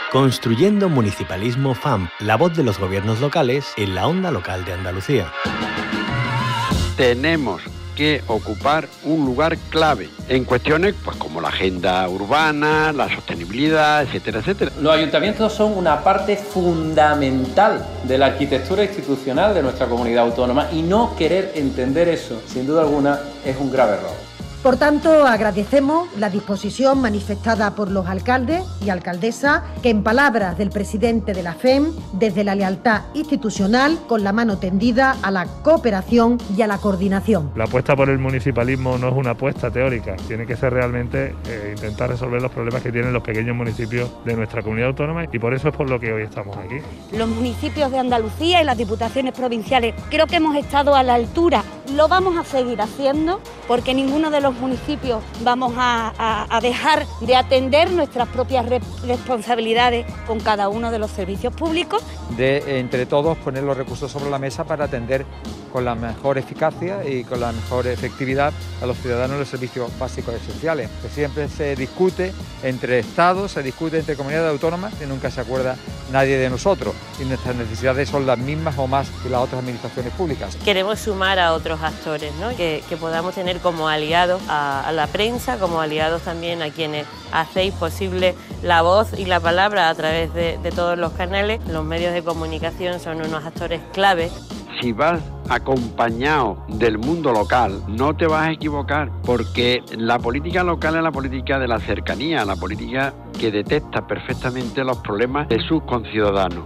Construyendo Municipalismo FAMP, la voz de los gobiernos locales en la onda local de Andalucía. Tenemos que ocupar un lugar clave en cuestiones pues, como la agenda urbana, la sostenibilidad, etcétera, etcétera. Los ayuntamientos son una parte fundamental de la arquitectura institucional de nuestra comunidad autónoma y no querer entender eso, sin duda alguna, es un grave error. Por tanto, agradecemos la disposición manifestada por los alcaldes y alcaldesas que, en palabras del presidente de la FEM, desde la lealtad institucional, con la mano tendida a la cooperación y a la coordinación. La apuesta por el municipalismo no es una apuesta teórica, tiene que ser realmente intentar resolver los problemas que tienen los pequeños municipios de nuestra comunidad autónoma y por eso es por lo que hoy estamos aquí. Los municipios de Andalucía y las diputaciones provinciales creo que hemos estado a la altura, lo vamos a seguir haciendo porque ninguno de los municipios vamos a dejar de atender nuestras propias responsabilidades con cada uno de los servicios públicos. De entre todos poner los recursos sobre la mesa para atender con la mejor eficacia y con la mejor efectividad a los ciudadanos los servicios básicos esenciales. Que siempre se discute entre estados, se discute entre comunidades autónomas y nunca se acuerda nadie de nosotros. Y nuestras necesidades son las mismas o más que las otras administraciones públicas. Queremos sumar a otros actores, ¿no? que podamos tener como aliados a la prensa, como aliados también a quienes hacéis posible la voz y la palabra a través de todos los canales. Los medios de comunicación son unos actores clave. Si vas acompañado del mundo local, no te vas a equivocar, porque la política local es la política de la cercanía, la política que detecta perfectamente los problemas de sus conciudadanos.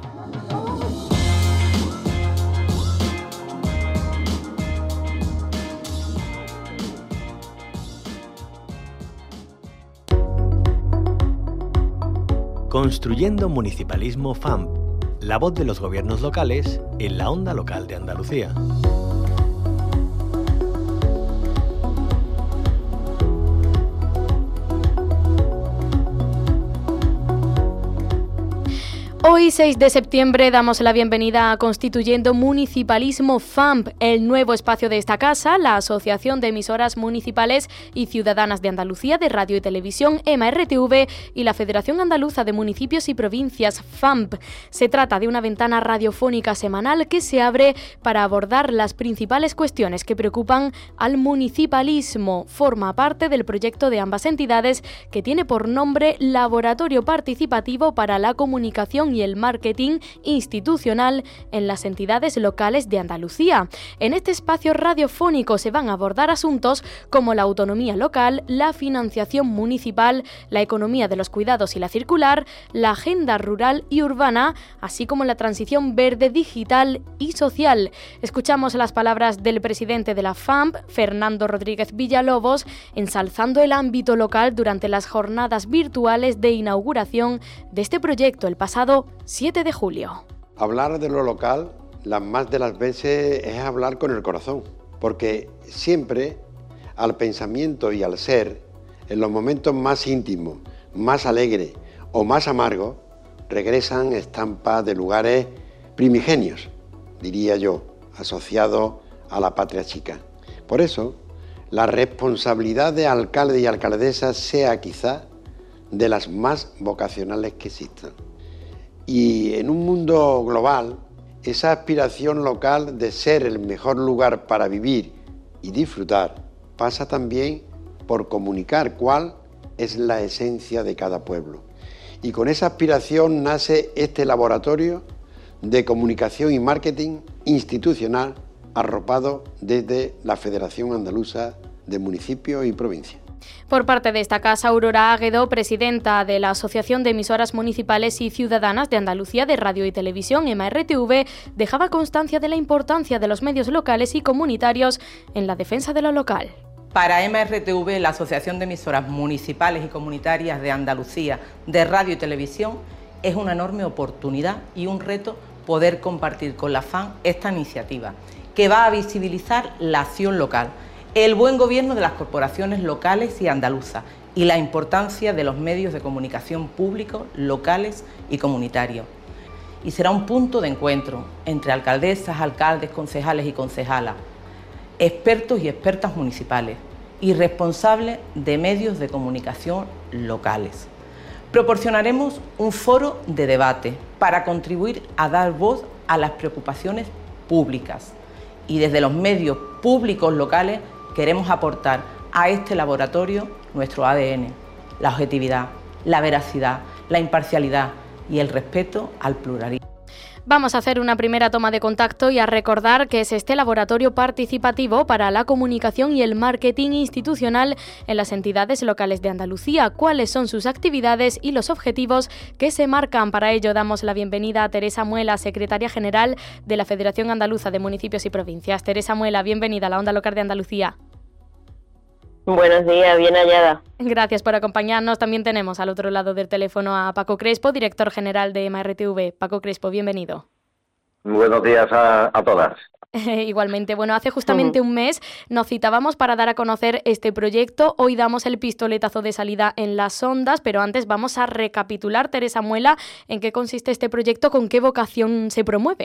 Construyendo Municipalismo FAMP, la voz de los gobiernos locales en la onda local de Andalucía. Hoy, 6 de septiembre, damos la bienvenida a Constituyendo Municipalismo FAMP, el nuevo espacio de esta casa, la Asociación de Emisoras Municipales y Ciudadanas de Andalucía de Radio y Televisión, EMA-RTV, y la Federación Andaluza de Municipios y Provincias, FAMP. Se trata de una ventana radiofónica semanal que se abre para abordar las principales cuestiones que preocupan al municipalismo. Forma parte del proyecto de ambas entidades que tiene por nombre Laboratorio Participativo para la Comunicación y el marketing institucional en las entidades locales de Andalucía. En este espacio radiofónico se van a abordar asuntos como la autonomía local, la financiación municipal, la economía de los cuidados y la circular, la agenda rural y urbana, así como la transición verde, digital y social. Escuchamos las palabras del presidente de la FAMP, Fernando Rodríguez Villalobos, ensalzando el ámbito local durante las jornadas virtuales de inauguración de este proyecto el pasado 7 de julio. Hablar de lo local, las más de las veces, es hablar con el corazón, porque siempre al pensamiento y al ser, en los momentos más íntimos, más alegres o más amargos, regresan estampas de lugares primigenios, diría yo, asociados a la patria chica. Por eso, la responsabilidad de alcalde y alcaldesa sea quizá de las más vocacionales que existan. Y en un mundo global, esa aspiración local de ser el mejor lugar para vivir y disfrutar pasa también por comunicar cuál es la esencia de cada pueblo. Y con esa aspiración nace este laboratorio de comunicación y marketing institucional arropado desde la Federación Andaluza de Municipios y Provincias. Por parte de esta casa, Aurora Águedo, presidenta de la Asociación de Emisoras Municipales y Ciudadanas de Andalucía de Radio y Televisión, EMA-RTV, dejaba constancia de la importancia de los medios locales y comunitarios en la defensa de lo local. Para EMA-RTV, la Asociación de Emisoras Municipales y Comunitarias de Andalucía de Radio y Televisión, es una enorme oportunidad y un reto poder compartir con la FAM esta iniciativa, que va a visibilizar la acción local, el buen gobierno de las corporaciones locales y andaluzas y la importancia de los medios de comunicación públicos, locales y comunitarios. Y será un punto de encuentro entre alcaldesas, alcaldes, concejales y concejalas, expertos y expertas municipales y responsables de medios de comunicación locales, Proporcionaremos un foro de debate para contribuir a dar voz a las preocupaciones públicas y desde los medios públicos locales queremos aportar a este laboratorio nuestro ADN, la objetividad, la veracidad, la imparcialidad y el respeto al pluralismo. Vamos a hacer una primera toma de contacto y a recordar que es este laboratorio participativo para la comunicación y el marketing institucional en las entidades locales de Andalucía, cuáles son sus actividades y los objetivos que se marcan. Para ello damos la bienvenida a Teresa Muela, secretaria general de la Federación Andaluza de Municipios y Provincias. Teresa Muela, bienvenida a la Onda Local de Andalucía. Buenos días, bien hallada. Gracias por acompañarnos. También tenemos al otro lado del teléfono a Paco Crespo, director general de MRTV. Paco Crespo, bienvenido. Buenos días a todas. Igualmente. Bueno, hace justamente un mes nos citábamos para dar a conocer este proyecto. Hoy damos el pistoletazo de salida en las ondas, pero antes vamos a recapitular, Teresa Muela, en qué consiste este proyecto, con qué vocación se promueve.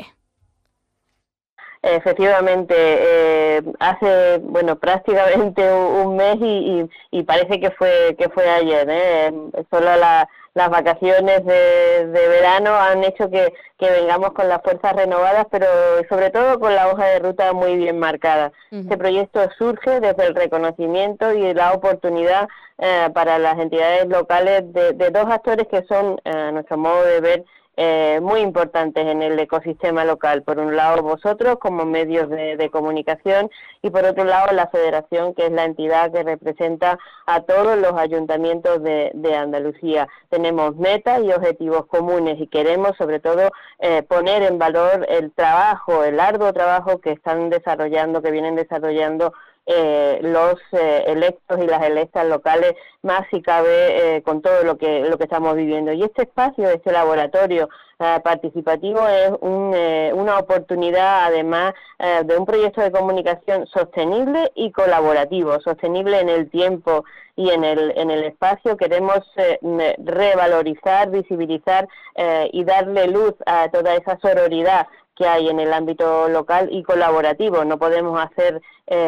Efectivamente, hace prácticamente un mes y parece que fue ayer, ¿eh? Solo las vacaciones de verano han hecho que vengamos con las fuerzas renovadas, pero sobre todo con la hoja de ruta muy bien marcada. Este proyecto surge desde el reconocimiento y la oportunidad para las entidades locales de dos actores que son, a nuestro modo de ver, muy importantes en el ecosistema local. Por un lado vosotros como medios de comunicación y por otro lado la Federación, que es la entidad que representa a todos los ayuntamientos de Andalucía. Tenemos metas y objetivos comunes y queremos sobre todo poner en valor el arduo trabajo que vienen desarrollando los electos y las electas locales, más si cabe con todo lo que estamos viviendo. Y este espacio, este laboratorio participativo es una oportunidad, además de un proyecto de comunicación sostenible y colaborativo, sostenible en el tiempo y en el espacio. Queremos revalorizar, visibilizar y darle luz a toda esa sororidad que hay en el ámbito local y colaborativo. No podemos hacer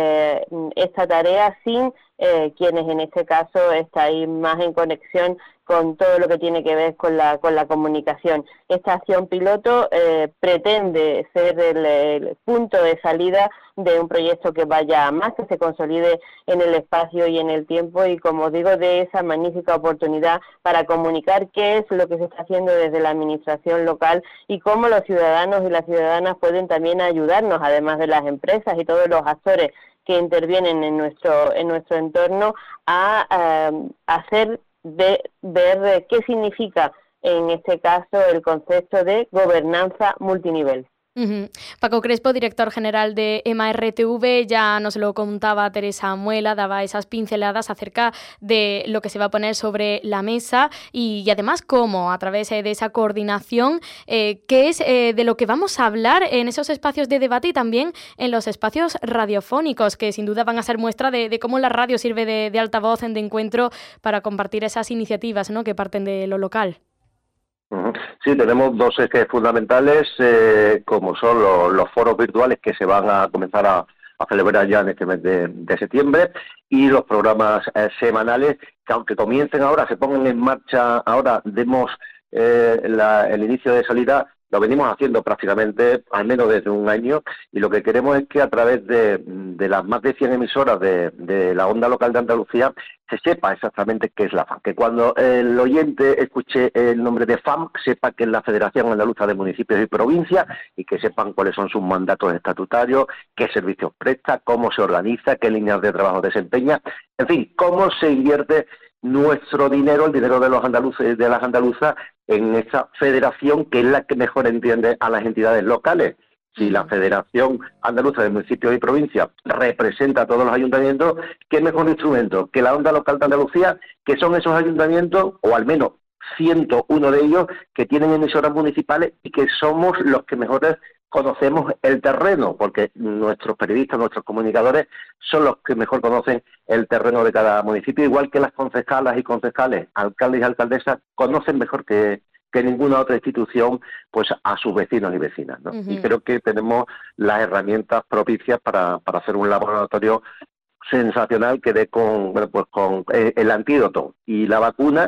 esta tarea sin quienes en este caso estáis más en conexión con todo lo que tiene que ver con la comunicación. Esta acción piloto pretende ser el punto de salida de un proyecto que vaya a más, que se consolide en el espacio y en el tiempo y, como digo, de esa magnífica oportunidad para comunicar qué es lo que se está haciendo desde la administración local y cómo los ciudadanos y las ciudadanas pueden también ayudarnos, además de las empresas y todos los actores que intervienen en nuestro entorno, a hacer ver qué significa en este caso el concepto de gobernanza multinivel. Paco Crespo, director general de MRTV, ya nos lo contaba Teresa Muela, daba esas pinceladas acerca de lo que se va a poner sobre la mesa y además cómo, a través de esa coordinación, qué es de lo que vamos a hablar en esos espacios de debate y también en los espacios radiofónicos, que sin duda van a ser muestra de cómo la radio sirve de altavoz, de encuentro para compartir esas iniciativas, ¿no?, que parten de lo local. Sí, tenemos dos ejes fundamentales, como son los foros virtuales que se van a comenzar a celebrar ya en este mes de septiembre y los programas semanales que, aunque comiencen ahora, se pongan en marcha ahora, demos el inicio de salida. Lo venimos haciendo prácticamente al menos desde un año y lo que queremos es que a través de las más de 100 emisoras de la Onda Local de Andalucía se sepa exactamente qué es la FAM, que cuando el oyente escuche el nombre de FAM sepa que es la Federación Andaluza de Municipios y Provincias y que sepan cuáles son sus mandatos estatutarios, qué servicios presta, cómo se organiza, qué líneas de trabajo desempeña, en fin, cómo se invierte nuestro dinero, el dinero de los andaluces, de las andaluzas, en esa federación que es la que mejor entiende a las entidades locales. Si la Federación Andaluza de Municipios y Provincias representa a todos los ayuntamientos, ¿qué mejor instrumento que la Onda Local de Andalucía, que son esos ayuntamientos, o al menos 101 de ellos, que tienen emisoras municipales y que somos los que mejores conocemos el terreno, porque nuestros periodistas, nuestros comunicadores son los que mejor conocen el terreno de cada municipio, igual que las concejalas y concejales, alcaldes y alcaldesas, conocen mejor que ninguna otra institución pues a sus vecinos y vecinas, ¿no? Y creo que tenemos las herramientas propicias para hacer un laboratorio sensacional que dé con el antídoto y la vacuna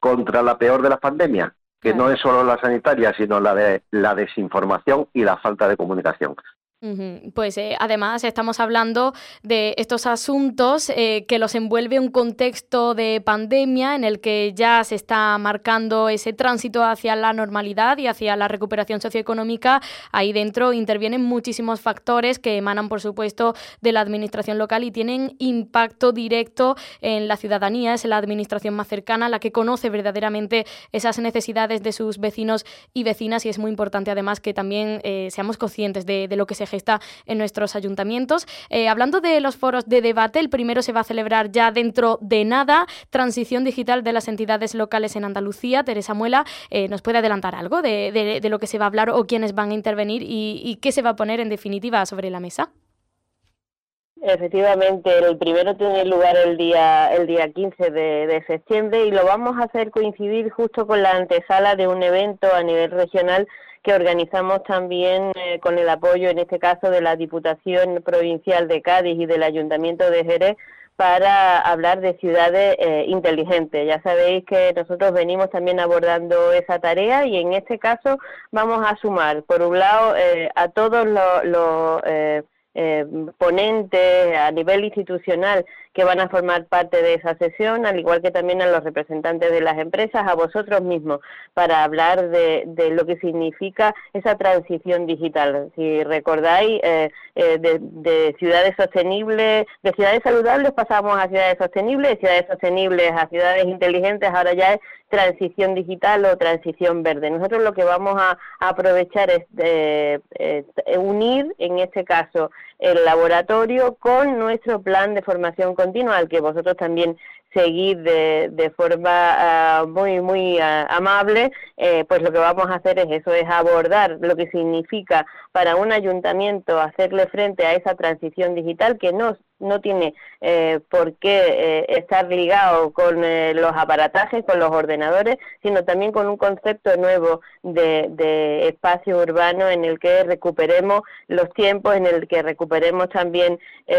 contra la peor de las pandemias, que no es solo la sanitaria, sino la de la desinformación y la falta de comunicación. Pues además estamos hablando de estos asuntos que los envuelve un contexto de pandemia en el que ya se está marcando ese tránsito hacia la normalidad y hacia la recuperación socioeconómica. Ahí dentro intervienen muchísimos factores que emanan, por supuesto, de la administración local y tienen impacto directo en la ciudadanía. Es la administración más cercana la que conoce verdaderamente esas necesidades de sus vecinos y vecinas, y es muy importante además que también seamos conscientes de lo que se gesta en nuestros ayuntamientos. Hablando de los foros de debate, el primero se va a celebrar ya dentro de nada, transición digital de las entidades locales en Andalucía. Teresa Muela, ¿nos puede adelantar algo de lo que se va a hablar o quiénes van a intervenir y qué se va a poner en definitiva sobre la mesa? Efectivamente, el primero tiene lugar el día 15 de septiembre y lo vamos a hacer coincidir justo con la antesala de un evento a nivel regional que organizamos también con el apoyo, en este caso, de la Diputación Provincial de Cádiz y del Ayuntamiento de Jerez, para hablar de ciudades inteligentes. Ya sabéis que nosotros venimos también abordando esa tarea y en este caso vamos a sumar, por un lado, a todos los ponentes a nivel institucional que van a formar parte de esa sesión, al igual que también a los representantes de las empresas, a vosotros mismos, para hablar de lo que significa esa transición digital. Si recordáis, de ciudades sostenibles, de ciudades saludables pasamos a ciudades sostenibles, de ciudades sostenibles a ciudades inteligentes, ahora ya es transición digital o transición verde. Nosotros lo que vamos a aprovechar es unir, en este caso, el laboratorio con nuestro plan de formación continua, al que vosotros también seguid de forma muy amable. Pues lo que vamos a hacer es eso, es abordar lo que significa para un ayuntamiento hacerle frente a esa transición digital, que no tiene por qué estar ligado con los aparatajes, con los ordenadores, sino también con un concepto nuevo de espacio urbano en el que recuperemos los tiempos, en el que recuperemos también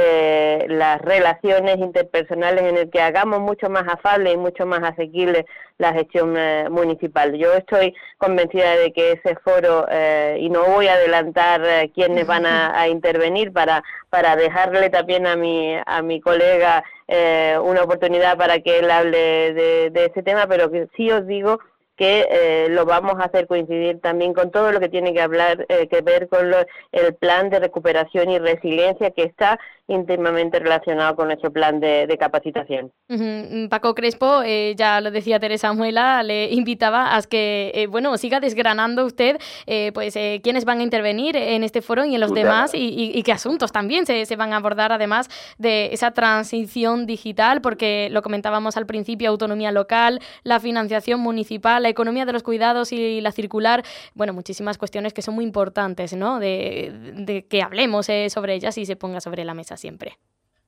las relaciones interpersonales, en el que hagamos mucho más afable y mucho más asequible la gestión municipal. Yo estoy convencida de que ese foro, y no voy a adelantar quiénes van a intervenir para dejarle también a mi colega una oportunidad para que él hable de ese tema, pero que sí os digo que lo vamos a hacer coincidir también con todo lo que tiene que ver con el plan de recuperación y resiliencia, que está íntimamente relacionado con nuestro plan de capacitación. Paco Crespo, ya lo decía Teresa Muela, le invitaba a que siga desgranando usted quiénes van a intervenir en este foro y en los demás y qué asuntos también se van a abordar, además de esa transición digital, porque lo comentábamos al principio, autonomía local, la financiación municipal, la economía de los cuidados y la circular, muchísimas cuestiones que son muy importantes, ¿no? De que hablemos sobre ellas y se ponga sobre la mesa siempre.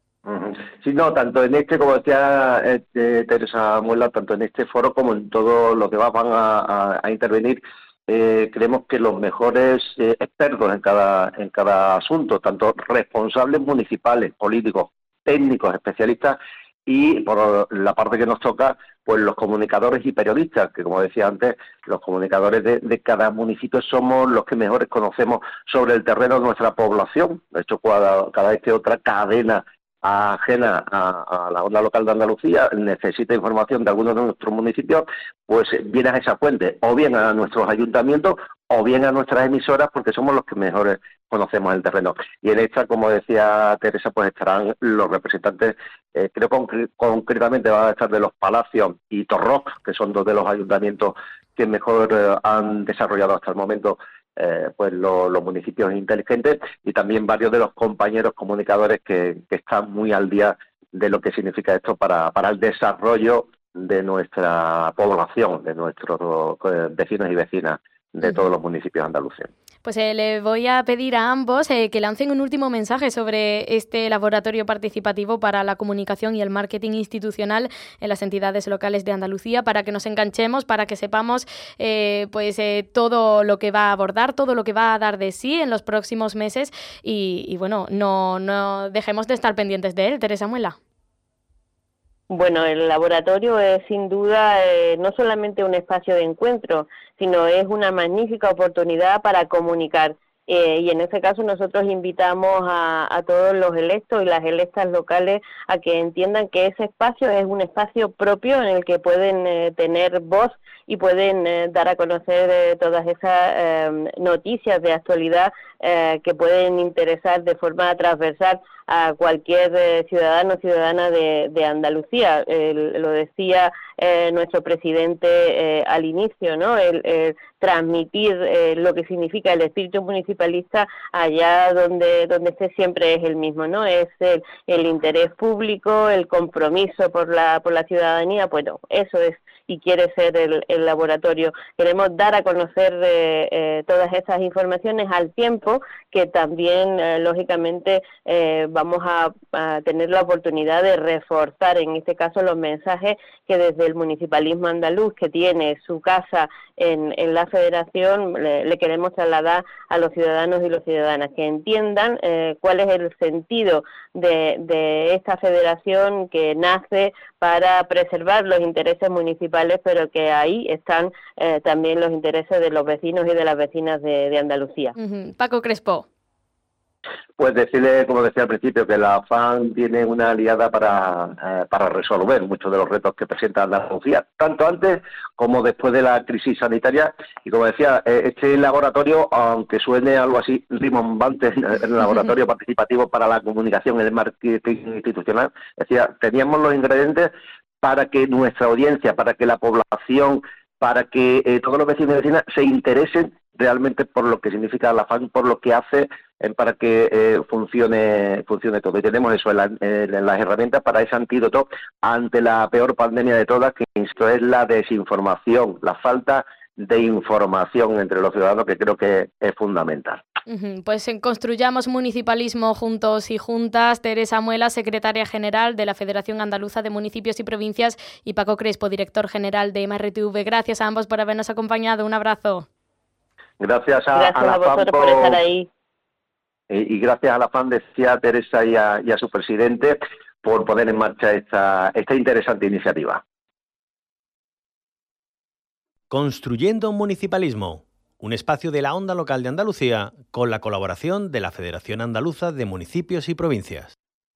Sí, no, tanto en como decía Teresa Muela, tanto en este foro como en todo lo que van a intervenir, creemos que los mejores expertos en cada asunto, tanto responsables municipales, políticos, técnicos, especialistas, y por la parte que nos toca, pues los comunicadores y periodistas, que como decía antes, los comunicadores de cada municipio somos los que mejores conocemos sobre el terreno de nuestra población. De hecho, cada vez que otra cadena ajena a la onda local de Andalucía necesita información de algunos de nuestros municipios, pues viene a esa fuente, o bien a nuestros ayuntamientos, o bien a nuestras emisoras, porque somos los que mejores conocemos el terreno. Y en esta, como decía Teresa, pues estarán los representantes, creo concretamente van a estar de los Palacios y Torrox, que son dos de los ayuntamientos que mejor han desarrollado hasta el momento los municipios inteligentes, y también varios de los compañeros comunicadores que están muy al día de lo que significa esto para el desarrollo de nuestra población, de nuestros vecinos y vecinas de todos los municipios andaluces. Pues le voy a pedir a ambos que lancen un último mensaje sobre este laboratorio participativo para la comunicación y el marketing institucional en las entidades locales de Andalucía, para que nos enganchemos, para que sepamos todo lo que va a abordar, todo lo que va a dar de sí en los próximos meses y no dejemos de estar pendientes de él. Teresa Muela. Bueno, el laboratorio es sin duda no solamente un espacio de encuentro, sino es una magnífica oportunidad para comunicar. Y en este caso nosotros invitamos a todos los electos y las electas locales a que entiendan que ese espacio es un espacio propio en el que pueden tener voz y pueden dar a conocer todas esas noticias de actualidad que pueden interesar de forma transversal a cualquier ciudadano o ciudadana de Andalucía. Lo decía nuestro presidente al inicio, ¿no? El transmitir lo que significa el espíritu municipalista allá donde esté siempre es el mismo, ¿no? Es el interés público, el compromiso por la ciudadanía. Bueno, eso es y quiere ser el laboratorio. Queremos dar a conocer todas esas informaciones al tiempo que también, lógicamente, vamos a tener la oportunidad de reforzar, en este caso, los mensajes que desde el municipalismo andaluz, que tiene su casa en la federación, le queremos trasladar a los ciudadanos y las ciudadanas, que entiendan cuál es el sentido de esta federación que nace para preservar los intereses municipales, pero que ahí están también los intereses de los vecinos y de las vecinas de Andalucía. Paco Crespo. Pues decirle, como decía al principio, que la FAN tiene una aliada para resolver muchos de los retos que presenta Andalucía, tanto antes como después de la crisis sanitaria. Y como decía, este laboratorio, aunque suene algo así rimbombante, el laboratorio participativo para la comunicación, el marketing institucional, decía, teníamos los ingredientes para que nuestra audiencia, para que la población, para que todos los vecinos y vecinas se interesen realmente por lo que significa la FAN, por lo que hace para que funcione todo. Y tenemos eso en las herramientas para ese antídoto ante la peor pandemia de todas, que esto es la desinformación, la falta de información entre los ciudadanos, que creo que es fundamental. Pues Construyamos Municipalismo Juntos y Juntas, Teresa Muela, secretaria general de la Federación Andaluza de Municipios y Provincias, y Paco Crespo, director general de MRTV. Gracias a ambos por habernos acompañado. Un abrazo. Gracias a vosotros por estar ahí. Y gracias a la FAN, decía Teresa, y a su presidente, por poner en marcha esta interesante iniciativa. Construyendo Municipalismo, un espacio de la Onda Local de Andalucía con la colaboración de la Federación Andaluza de Municipios y Provincias.